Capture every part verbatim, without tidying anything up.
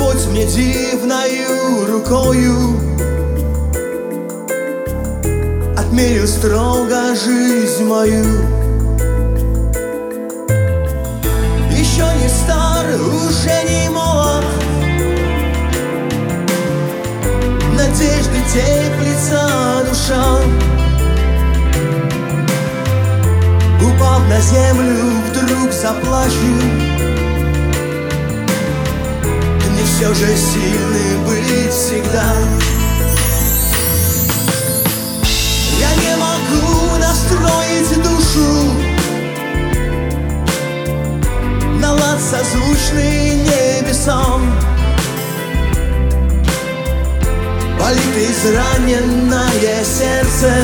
Господь мне дивною рукою отмерил строго жизнь мою. Еще не стар, уже не молод, надежды теплится душа. Упав на землю, вдруг заплачу. Не все же сильный быть всегда. Я не могу настроить душу на лад созвучный небесам. Болит израненное сердце,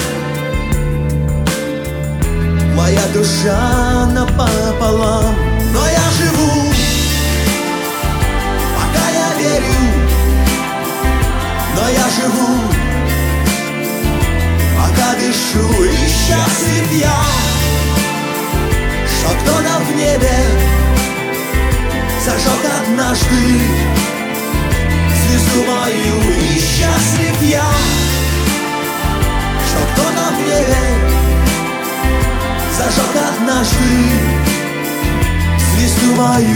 моя душа напополам. Но я живу, пока я верю. Но я живу, пока дышу, и счастлив я, что кто-то в небе зажег однажды звезду мою. И счастлив я, что кто-то в небе зажег однажды звезду мою.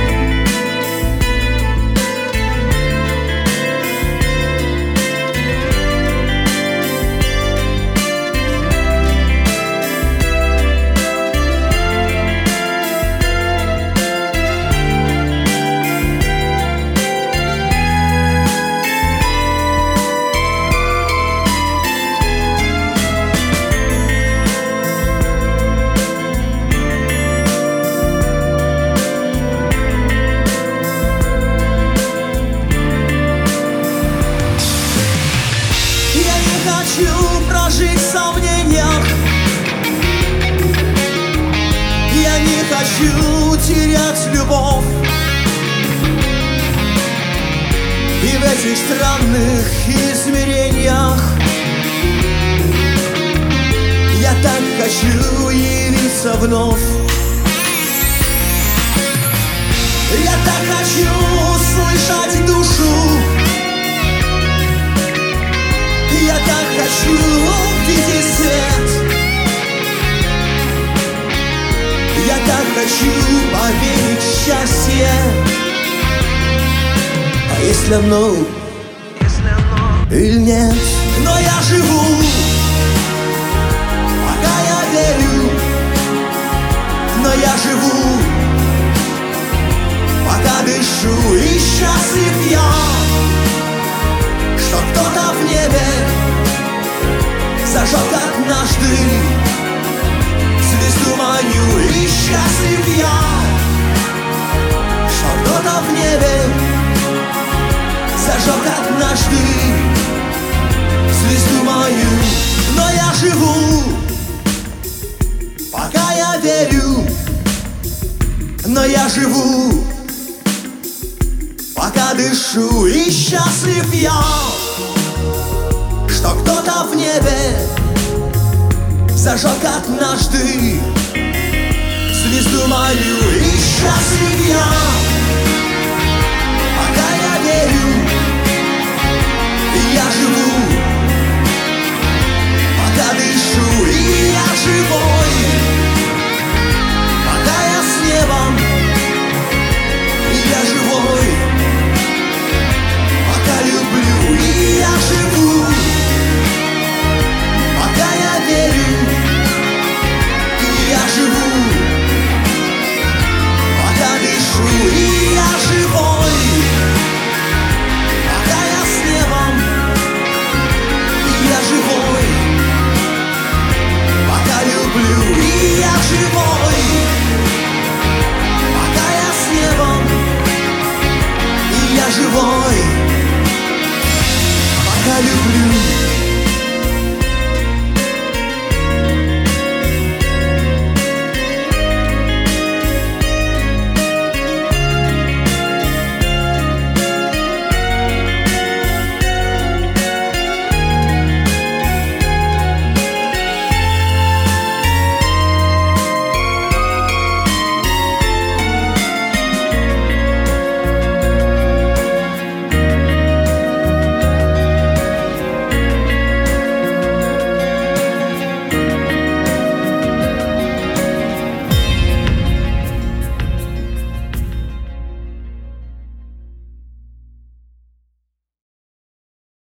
Хочу прожить в сомнениях, я не хочу терять любовь. И в этих странных измерениях я так хочу явиться вновь. Я так хочу услышать душу, я так хочу увидеть свет. Я так хочу поверить в счастье. А если оно, если оно или нет? Но я живу, пока я верю. Но я живу, пока дышу, и счастлив я, что кто-то в небе зажег однажды звезду мою. И счастлив я, что кто-то в небе зажег однажды звезду мою. Но я живу, пока я верю. Но я живу, пока дышу, и счастлив я, что кто-то в небе зажег однажды звезду мою. И счастлив я, пока я верю. И я живу, пока дышу, и я живой, пока я с небом. И я живой, пока люблю. И я живу, пока я верю. И я живу, пока дышу. И я живой, пока я с небом. И я живой, пока люблю. И я живой, пока я с небом. И я живой, пока люблю.